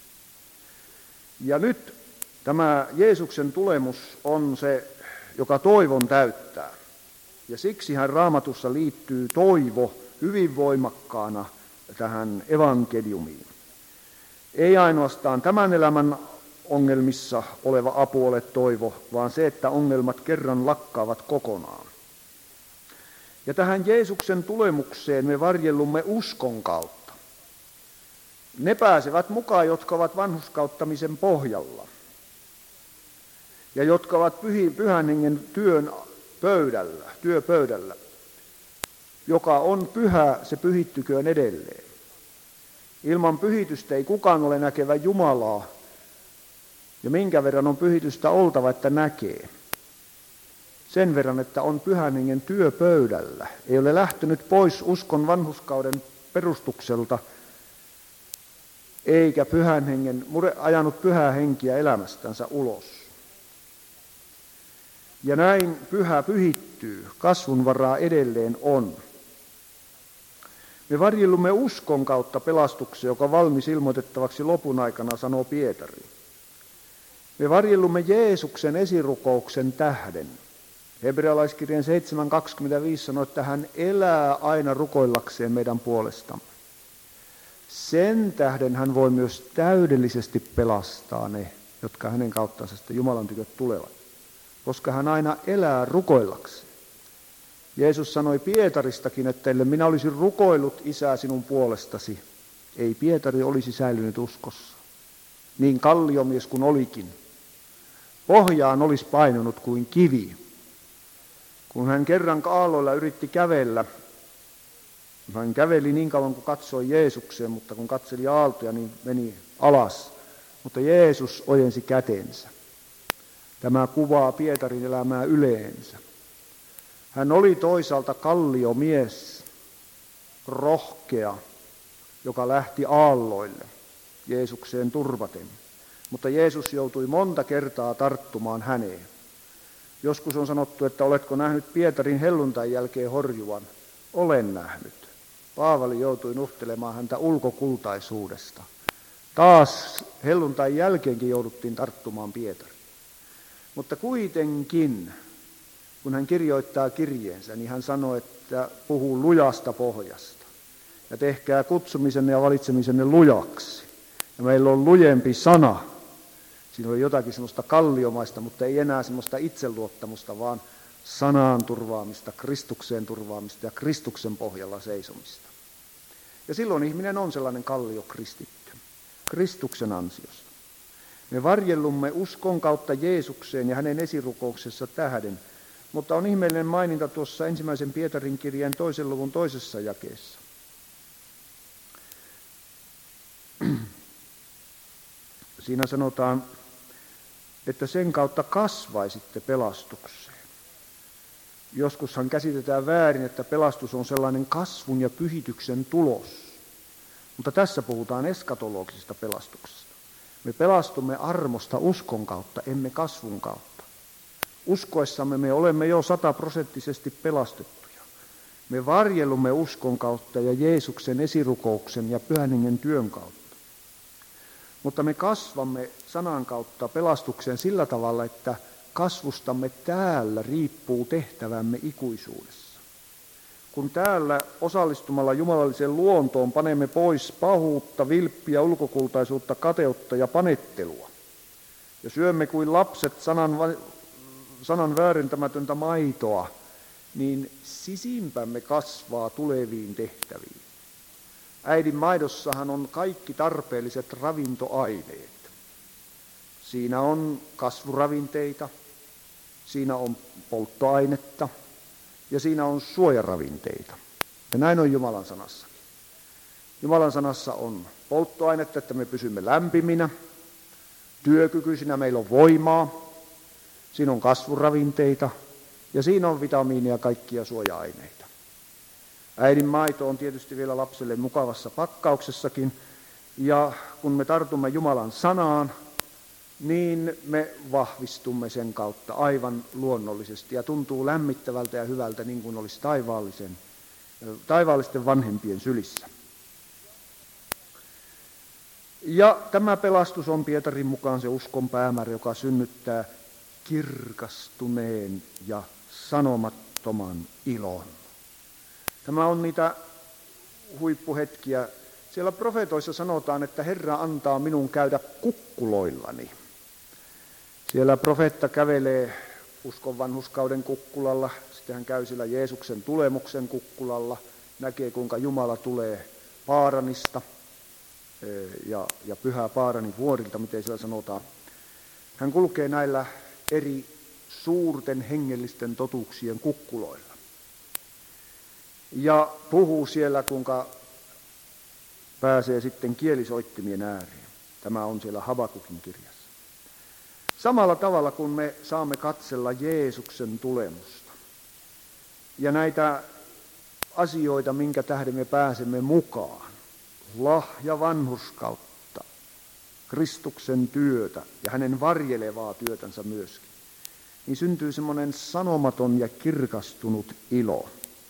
Ja nyt tämä Jeesuksen tulemus on se, joka toivon täyttää. Ja siksi hän Raamatussa liittyy toivo hyvin voimakkaana tähän evankeliumiin. Ei ainoastaan tämän elämän ongelmissa oleva apu ole toivo, vaan se, että ongelmat kerran lakkaavat kokonaan. Ja tähän Jeesuksen tulemukseen me varjellumme uskon kautta. Ne pääsevät mukaan, jotka ovat vanhurskauttamisen pohjalla ja jotka ovat Pyhän Hengen työn pöydällä, työpöydällä. Joka on pyhä, se pyhittyköön edelleen. Ilman pyhitystä ei kukaan ole näkevä Jumalaa. Ja minkä verran on pyhitystä oltava, että näkee? Sen verran, että on Pyhän Hengen työpöydällä. Ei ole lähtenyt pois uskon vanhurskauden perustukselta, eikä Pyhän Hengen, ajanut Pyhää Henkiä elämästänsä ulos. Ja näin pyhä pyhittyy, kasvun varaa edelleen on. Me varjellumme uskon kautta pelastuksen, joka on valmis ilmoitettavaksi lopun aikana, sanoo Pietari. Me varjellumme Jeesuksen esirukouksen tähden. Hebrealaiskirjeen seitsemän kaksikymmentäviisi sanoo, että hän elää aina rukoillakseen meidän puolestamme. Sen tähden hän voi myös täydellisesti pelastaa ne, jotka hänen kauttansa sitten Jumalan tykö tulevat. Koska hän aina elää rukoillakseen. Jeesus sanoi Pietaristakin, että ellei minä olisin rukoillut Isää sinun puolestasi, ei Pietari olisi säilynyt uskossa. Niin kalliomies kuin olikin. Pohjaan olisi painunut kuin kivi. Kun hän kerran kaaloilla yritti kävellä, hän käveli niin kauan kuin katsoi Jeesukseen, mutta kun katseli aaltoja, niin meni alas. Mutta Jeesus ojensi kätensä. Tämä kuvaa Pietarin elämää yleensä. Hän oli toisaalta kalliomies, rohkea, joka lähti aalloille Jeesukseen turvaten. Mutta Jeesus joutui monta kertaa tarttumaan häneen. Joskus on sanottu, että oletko nähnyt Pietarin helluntain jälkeen horjuvan? Olen nähnyt. Paavali joutui nuhtelemaan häntä ulkokultaisuudesta. Taas helluntain jälkeenkin jouduttiin tarttumaan Pietariin. Mutta kuitenkin, kun hän kirjoittaa kirjeensä, niin hän sanoo, että puhuu lujasta pohjasta. Ja tehkää kutsumisenne ja valitsemisenne lujaksi. Ja meillä on lujempi sana. Siinä oli jotakin semmoista kalliomaista, mutta ei enää semmoista itseluottamusta, vaan sanaan turvaamista, Kristukseen turvaamista ja Kristuksen pohjalla seisomista. Ja silloin ihminen on sellainen kalliokristitty, Kristuksen ansiosta. Me varjellumme uskon kautta Jeesukseen ja hänen esirukouksessa tähden, mutta on ihmeellinen maininta tuossa ensimmäisen Pietarin kirjeen toisen luvun toisessa jakeessa. Siinä sanotaan, että sen kautta kasvaisitte pelastukseen. Joskushan käsitetään väärin, että pelastus on sellainen kasvun ja pyhityksen tulos. Mutta tässä puhutaan eskatologisesta pelastuksesta. Me pelastumme armosta uskon kautta, emme kasvun kautta. Uskoessamme me olemme jo sataprosenttisesti pelastettuja. Me varjelumme uskon kautta ja Jeesuksen esirukouksen ja Pyhän Hengen työn kautta. Mutta me kasvamme sanan kautta pelastukseen sillä tavalla, että kasvustamme täällä riippuu tehtävämme ikuisuudessa. Kun täällä osallistumalla jumalalliseen luontoon panemme pois pahuutta, vilppiä, ulkokultaisuutta, kateutta ja panettelua, ja syömme kuin lapset sanan, sanan väärentämätöntä maitoa, niin sisimpämme kasvaa tuleviin tehtäviin. Äidin maidossahan on kaikki tarpeelliset ravintoaineet. Siinä on kasvuravinteita, siinä on polttoainetta ja siinä on suojaravinteita. Ja näin on Jumalan sanassa. Jumalan sanassa on polttoainetta, että me pysymme lämpiminä, työkykyisinä, meillä on voimaa, siinä on kasvuravinteita ja siinä on vitamiinia ja kaikkia suoja-aineita. Äidin maito on tietysti vielä lapselle mukavassa pakkauksessakin, ja kun me tartumme Jumalan sanaan, niin me vahvistumme sen kautta aivan luonnollisesti ja tuntuu lämmittävältä ja hyvältä, niin kuin olisi taivaallisen, taivaallisten vanhempien sylissä. Ja tämä pelastus on Pietarin mukaan se uskon päämäärä, joka synnyttää kirkastuneen ja sanomattoman ilon. Tämä on niitä huippuhetkiä. Siellä profeetoissa sanotaan, että Herra antaa minun käydä kukkuloillani. Siellä profeetta kävelee uskon vanhurskauden kukkulalla, sitten hän käy siellä Jeesuksen tulemuksen kukkulalla, näkee kuinka Jumala tulee Paaranista ja, ja pyhä Paaranin vuorilta, miten siellä sanotaan. Hän kulkee näillä eri suurten hengellisten totuuksien kukkuloilla. Ja puhuu siellä, kuinka pääsee sitten kielisoittimien ääreen. Tämä on siellä Habakukin kirjassa. Samalla tavalla kun me saamme katsella Jeesuksen tulemusta ja näitä asioita, minkä tähden me pääsemme mukaan, lahja vanhurskautta, Kristuksen työtä ja hänen varjelevaa työtänsä myöskin, niin syntyy semmoinen sanomaton ja kirkastunut ilo.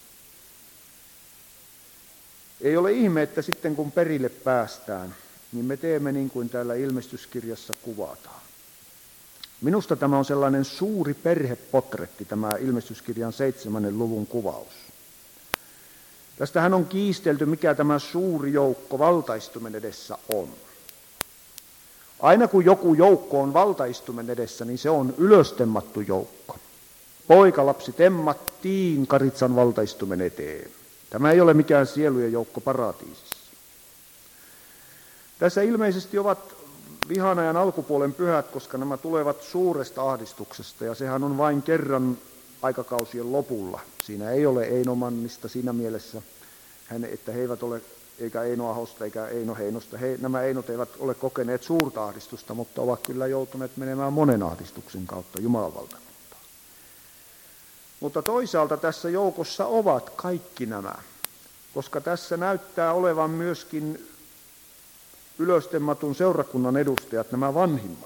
Ei ole ihme, että sitten kun perille päästään, niin me teemme niin kuin täällä ilmestyskirjassa kuvataan. Minusta tämä on sellainen suuri perhepotretti, tämä ilmestyskirjan seitsemännen luvun kuvaus. Tästähän on kiistelty, mikä tämä suuri joukko valtaistumen edessä on. Aina kun joku joukko on valtaistumen edessä, niin se on ylöstemmattu joukko. Poikalapsi temmattiin Karitsan valtaistumen eteen. Tämä ei ole mikään sielujen joukko paratiisissa. Tässä ilmeisesti ovat vihan ajan alkupuolen pyhät, koska nämä tulevat suuresta ahdistuksesta, ja sehän on vain kerran aikakausien lopulla. Siinä ei ole Eino Mannista siinä mielessä, että he eivät ole, eikä Eino Ahosta eikä Eino Heinosta. He, nämä Einot eivät ole kokeneet suurta ahdistusta, mutta ovat kyllä joutuneet menemään monen ahdistuksen kautta Jumalan valtakuntaan. Mutta toisaalta tässä joukossa ovat kaikki nämä, koska tässä näyttää olevan myöskin ylöstemmatun seurakunnan edustajat, nämä vanhimmat.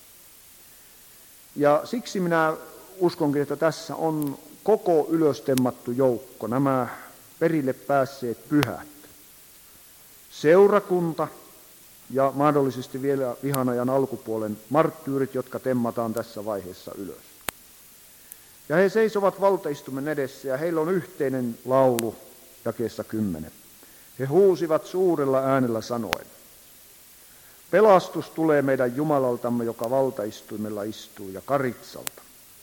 Ja siksi minä uskonkin, että tässä on koko ylöstemmattu joukko, nämä perille päässeet pyhät. Seurakunta ja mahdollisesti vielä vihanajan alkupuolen marttyyrit, jotka temmataan tässä vaiheessa ylös. Ja he seisovat valtaistumen edessä ja heillä on yhteinen laulu jakeessa kymmenen. He huusivat suurella äänellä sanoen: pelastus tulee meidän Jumalaltamme, joka valtaistuimella istuu, ja Karitsalta.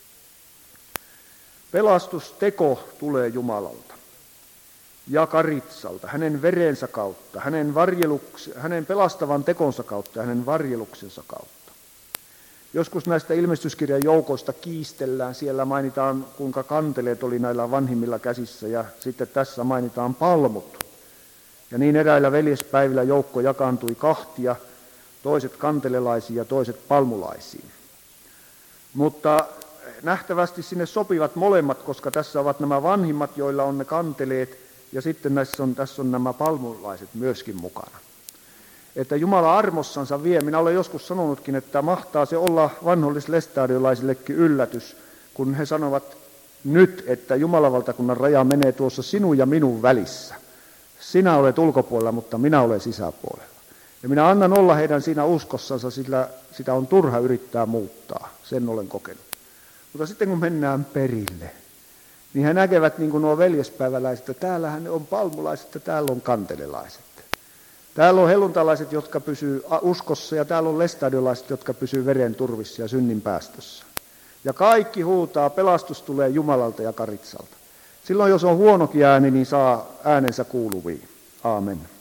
Pelastusteko tulee Jumalalta ja Karitsalta, hänen verensä kautta, hänen, hänen pelastavan tekonsa kautta ja hänen varjeluksensa kautta. Joskus näistä ilmestyskirjan joukoista kiistellään, siellä mainitaan kuinka kanteleet oli näillä vanhimmilla käsissä ja sitten tässä mainitaan palmut. Ja niin eräillä veljespäivillä joukko jakaantui kahtia, toiset kantelelaisiin ja toiset palmulaisiin. Mutta nähtävästi sinne sopivat molemmat, koska tässä ovat nämä vanhimmat, joilla on ne kanteleet, ja sitten näissä on, tässä on nämä palmulaiset myöskin mukana. Että Jumala armossansa vie. Minä olen joskus sanonutkin, että mahtaa se olla vanhollislestadiolaisillekin yllätys, kun he sanovat nyt, että Jumalan valtakunnan raja menee tuossa sinun ja minun välissä. Sinä olet ulkopuolella, mutta minä olen sisäpuolella. Ja minä annan olla heidän siinä uskossansa, sillä sitä on turha yrittää muuttaa. Sen olen kokenut. Mutta sitten kun mennään perille, niin he näkevät niin kuin nuo veljespäiväläiset, että täällähän on palmulaiset ja täällä on kantelelaiset. Täällä on helluntalaiset, jotka pysyy uskossa, ja täällä on lestadiolaiset, jotka pysyy veren turvissa ja synnin päästössä. Ja kaikki huutaa, pelastus tulee Jumalalta ja Karitsalta. Silloin jos on huonokin ääni, niin saa äänensä kuuluviin. Aamen.